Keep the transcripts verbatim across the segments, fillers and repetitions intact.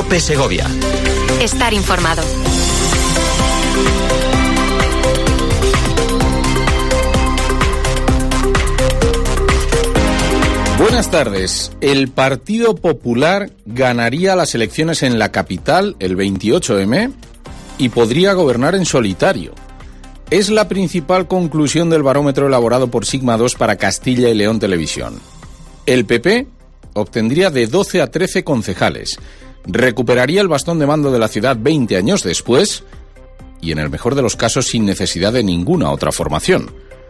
COPE Segovia. Estar informado. Buenas tardes. El Partido Popular ganaría las elecciones en la capital el veintiocho eme y podría gobernar en solitario. Es la principal conclusión del barómetro elaborado por Sigma dos para Castilla y León Televisión. El P P obtendría de doce a trece concejales, recuperaría el bastón de mando de la ciudad veinte años después y, en el mejor de los casos, sin necesidad de ninguna otra formación.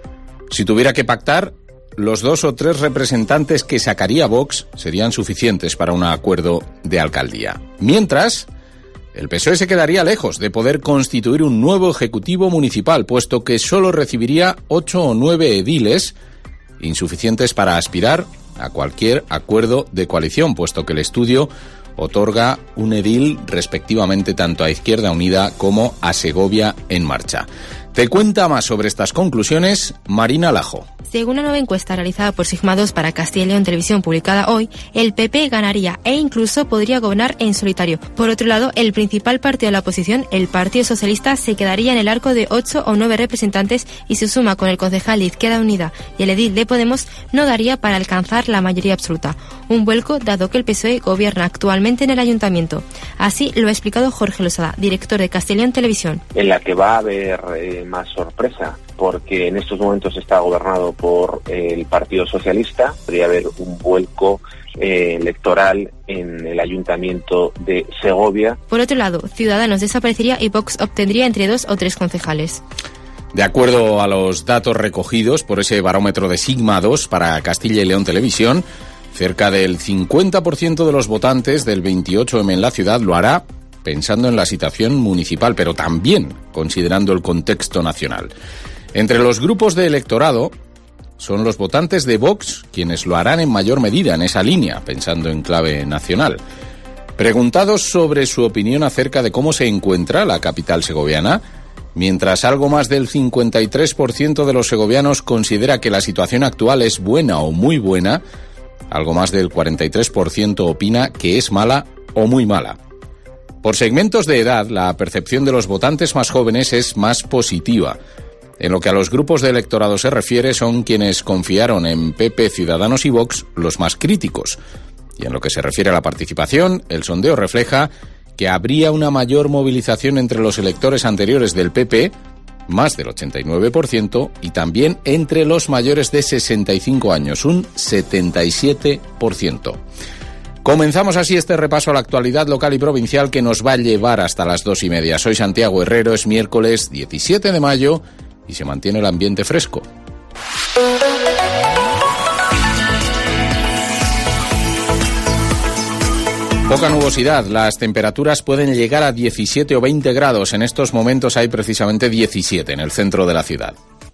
Si tuviera que pactar, los dos o tres representantes que sacaría Vox serían suficientes para un acuerdo de alcaldía. Mientras, el P S O E se quedaría lejos de poder constituir un nuevo ejecutivo municipal, puesto que solo recibiría ocho o nueve ediles, insuficientes para aspirar a cualquier acuerdo de coalición, puesto que el estudio otorga un edil respectivamente tanto a Izquierda Unida como a Segovia en Marcha. Te cuenta más sobre estas conclusiones Marina Lajo. Según una nueva encuesta realizada por Sigma dos para Castilla y León Televisión publicada hoy, el P P ganaría e incluso podría gobernar en solitario. Por otro lado, el principal partido de la oposición, el Partido Socialista, se quedaría en el arco de ocho o nueve representantes y se suma con el concejal de Izquierda Unida y el edil de Podemos, no daría para alcanzar la mayoría absoluta. Un vuelco dado que el P S O E gobierna actualmente en el ayuntamiento. Así lo ha explicado Jorge Losada, director de Castilla y León Televisión. En la que va a haber eh, más sorpresa, porque en estos momentos está gobernado por eh, el Partido Socialista. Podría haber un vuelco eh, electoral en el Ayuntamiento de Segovia. Por otro lado, Ciudadanos desaparecería y Vox obtendría entre dos o tres concejales. De acuerdo a los datos recogidos por ese barómetro de Sigma dos para Castilla y León Televisión, cerca del cincuenta por ciento de los votantes del veintiocho eme en la ciudad lo hará pensando en la situación municipal, pero también considerando el contexto nacional. Entre los grupos de electorado son los votantes de Vox quienes lo harán en mayor medida en esa línea, pensando en clave nacional. Preguntados sobre su opinión acerca de cómo se encuentra la capital segoviana, mientras algo más del cincuenta y tres por ciento de los segovianos considera que la situación actual es buena o muy buena, algo más del cuarenta y tres por ciento opina que es mala o muy mala. Por segmentos de edad, la percepción de los votantes más jóvenes es más positiva. En lo que a los grupos de electorado se refiere, son quienes confiaron en P P, Ciudadanos y Vox los más críticos. Y en lo que se refiere a la participación, el sondeo refleja que habría una mayor movilización entre los electores anteriores del P P, más del ochenta y nueve por ciento, y también entre los mayores de sesenta y cinco años, un setenta y siete por ciento. Comenzamos así este repaso a la actualidad local y provincial que nos va a llevar hasta las dos y media. Soy Santiago Herrero, es miércoles diecisiete de mayo y se mantiene el ambiente fresco. Poca nubosidad, las temperaturas pueden llegar a diecisiete o veinte grados. En estos momentos hay precisamente diecisiete en el centro de la ciudad.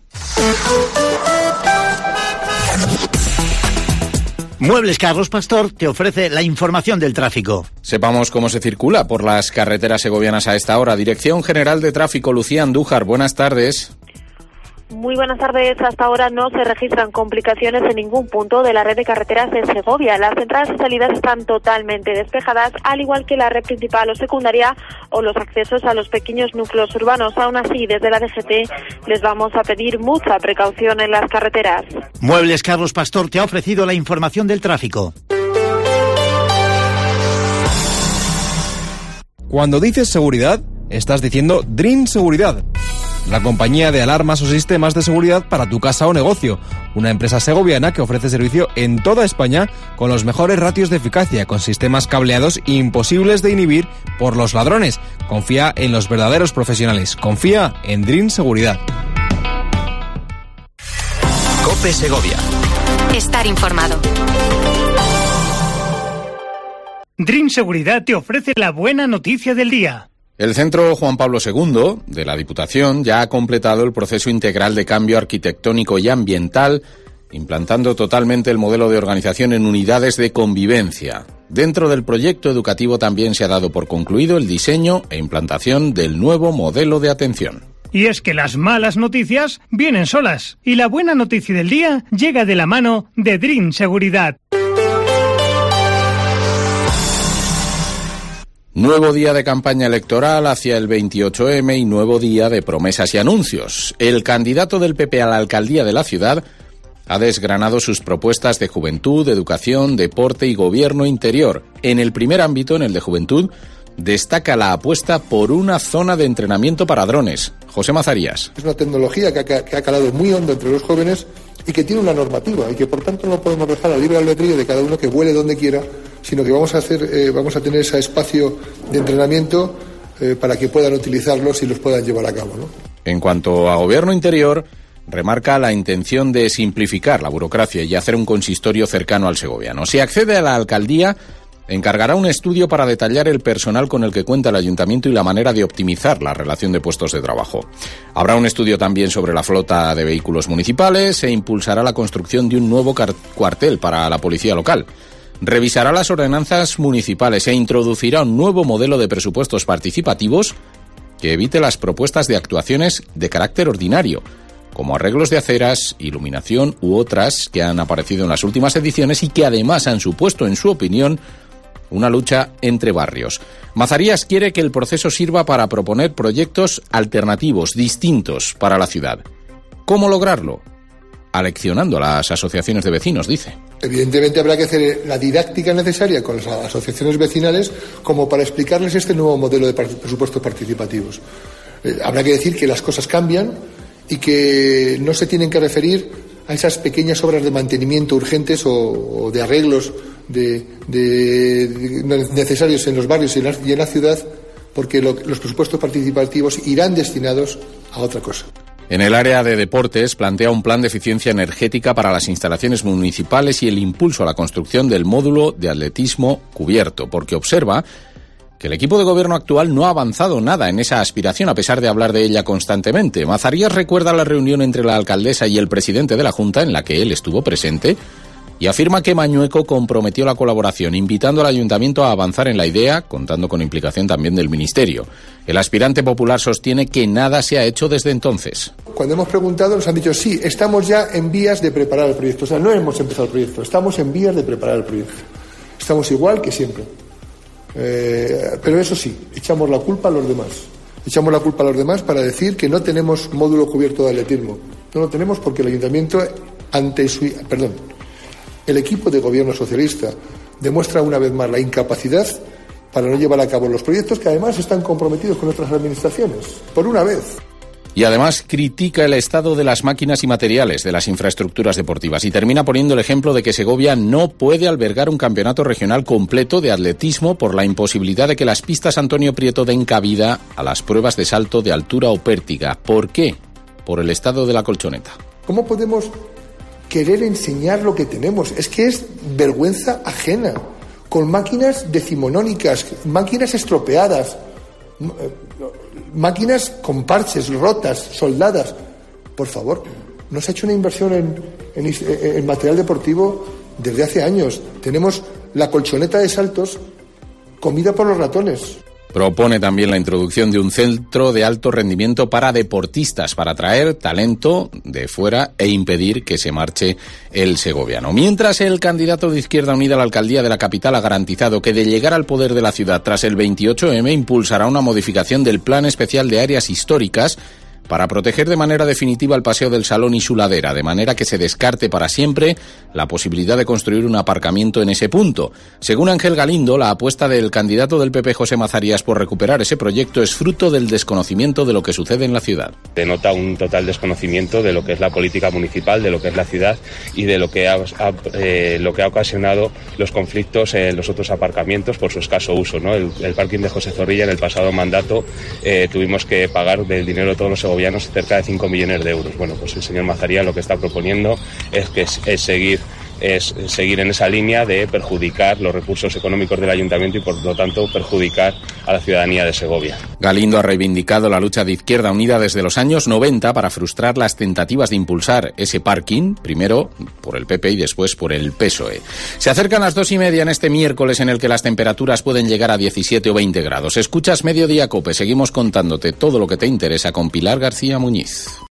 Muebles Carlos Pastor te ofrece la información del tráfico. Sepamos cómo se circula por las carreteras segovianas a esta hora. Dirección General de Tráfico, Lucía Andújar, buenas tardes. Muy buenas tardes. Hasta ahora no se registran complicaciones en ningún punto de la red de carreteras de Segovia. Las entradas y salidas están totalmente despejadas, al igual que la red principal o secundaria o los accesos a los pequeños núcleos urbanos. Aún así, desde la D G T les vamos a pedir mucha precaución en las carreteras. Muebles Carlos Pastor te ha ofrecido la información del tráfico. Cuando dices seguridad, estás diciendo Dream Seguridad, la compañía de alarmas o sistemas de seguridad para tu casa o negocio. Una empresa segoviana que ofrece servicio en toda España con los mejores ratios de eficacia, con sistemas cableados imposibles de inhibir por los ladrones. Confía en los verdaderos profesionales. Confía en Dream Seguridad. COPE Segovia. Estar informado. Dream Seguridad te ofrece la buena noticia del día. El Centro Juan Pablo segundo de la Diputación ya ha completado el proceso integral de cambio arquitectónico y ambiental, implantando totalmente el modelo de organización en unidades de convivencia. Dentro del proyecto educativo también se ha dado por concluido el diseño e implantación del nuevo modelo de atención. Y es que las malas noticias vienen solas, y la buena noticia del día llega de la mano de Dream Seguridad. Nuevo día de campaña electoral hacia el veintiocho eme y nuevo día de promesas y anuncios. El candidato del P P a la alcaldía de la ciudad ha desgranado sus propuestas de juventud, educación, deporte y gobierno interior. En el primer ámbito, en el de juventud, destaca la apuesta por una zona de entrenamiento para drones. José Mazarías. Es una tecnología que ha, que ha calado muy hondo entre los jóvenes y que tiene una normativa y que por tanto no podemos dejar al libre albedrío de cada uno que vuele donde quiera, sino que vamos a hacer, eh, vamos a tener ese espacio de entrenamiento eh, para que puedan utilizarlos y los puedan llevar a cabo, ¿no? En cuanto a gobierno interior, remarca la intención de simplificar la burocracia y hacer un consistorio cercano al segoviano. Si accede a la alcaldía, encargará un estudio para detallar el personal con el que cuenta el ayuntamiento y la manera de optimizar la relación de puestos de trabajo. Habrá un estudio también sobre la flota de vehículos municipales e impulsará la construcción de un nuevo cuartel para la policía local. Revisará las ordenanzas municipales e introducirá un nuevo modelo de presupuestos participativos que evite las propuestas de actuaciones de carácter ordinario, como arreglos de aceras, iluminación u otras que han aparecido en las últimas ediciones y que además han supuesto, en su opinión, una lucha entre barrios. Mazarías quiere que el proceso sirva para proponer proyectos alternativos, distintos para la ciudad. ¿Cómo lograrlo? Aleccionando a las asociaciones de vecinos, dice. Evidentemente habrá que hacer la didáctica necesaria con las asociaciones vecinales como para explicarles este nuevo modelo de presupuestos participativos. Eh, habrá que decir que las cosas cambian y que no se tienen que referir a esas pequeñas obras de mantenimiento urgentes o, o de arreglos de, de, de necesarios en los barrios y en la, y en la ciudad, porque lo, los presupuestos participativos irán destinados a otra cosa. En el área de deportes plantea un plan de eficiencia energética para las instalaciones municipales y el impulso a la construcción del módulo de atletismo cubierto, porque observa que el equipo de gobierno actual no ha avanzado nada en esa aspiración a pesar de hablar de ella constantemente. Mazarías recuerda la reunión entre la alcaldesa y el presidente de la Junta en la que él estuvo presente y afirma que Mañueco comprometió la colaboración, invitando al ayuntamiento a avanzar en la idea, contando con implicación también del ministerio. El aspirante popular sostiene que nada se ha hecho desde entonces. Cuando hemos preguntado nos han dicho sí, estamos ya en vías de preparar el proyecto. O sea, no hemos empezado el proyecto, estamos en vías de preparar el proyecto. Estamos igual que siempre. Eh, pero eso sí, echamos la culpa a los demás. Echamos la culpa a los demás para decir que no tenemos módulo cubierto de atletismo. No lo tenemos porque el ayuntamiento, ante su... Perdón, el equipo de gobierno socialista demuestra una vez más la incapacidad para no llevar a cabo los proyectos que además están comprometidos con otras administraciones. Por una vez. Y además critica el estado de las máquinas y materiales de las infraestructuras deportivas y termina poniendo el ejemplo de que Segovia no puede albergar un campeonato regional completo de atletismo por la imposibilidad de que las pistas Antonio Prieto den cabida a las pruebas de salto de altura o pértiga. ¿Por qué? Por el estado de la colchoneta. ¿Cómo podemos querer enseñar lo que tenemos? Es que es vergüenza ajena, con máquinas decimonónicas, máquinas estropeadas, máquinas con parches, rotas, soldadas. Por favor, no se ha hecho una inversión en, en, en material deportivo desde hace años. Tenemos la colchoneta de saltos comida por los ratones. Propone también la introducción de un centro de alto rendimiento para deportistas, para atraer talento de fuera e impedir que se marche el segoviano. Mientras, el candidato de Izquierda Unida a la alcaldía de la capital ha garantizado que de llegar al poder de la ciudad tras el veintiocho eme impulsará una modificación del Plan Especial de Áreas Históricas para proteger de manera definitiva el Paseo del Salón y su ladera, de manera que se descarte para siempre la posibilidad de construir un aparcamiento en ese punto. Según Ángel Galindo, la apuesta del candidato del P P, José Mazarías, por recuperar ese proyecto es fruto del desconocimiento de lo que sucede en la ciudad. Denota un total desconocimiento de lo que es la política municipal, de lo que es la ciudad y de lo que ha, ha, eh, lo que ha ocasionado los conflictos en los otros aparcamientos por su escaso uso, ¿no? El, el parking de José Zorrilla en el pasado mandato eh, tuvimos que pagar del dinero de todos los segovianos cerca de cinco millones de euros. Bueno, pues el señor Mazarías lo que está proponiendo es que es, es seguir es seguir en esa línea de perjudicar los recursos económicos del ayuntamiento y por lo tanto perjudicar a la ciudadanía de Segovia. Galindo ha reivindicado la lucha de Izquierda Unida desde los años noventa para frustrar las tentativas de impulsar ese parking, primero por el P P y después por el P S O E. Se acercan las dos y media en este miércoles en el que las temperaturas pueden llegar a diecisiete o veinte grados. Escuchas Mediodía Cope, seguimos contándote todo lo que te interesa con Pilar García Muñiz.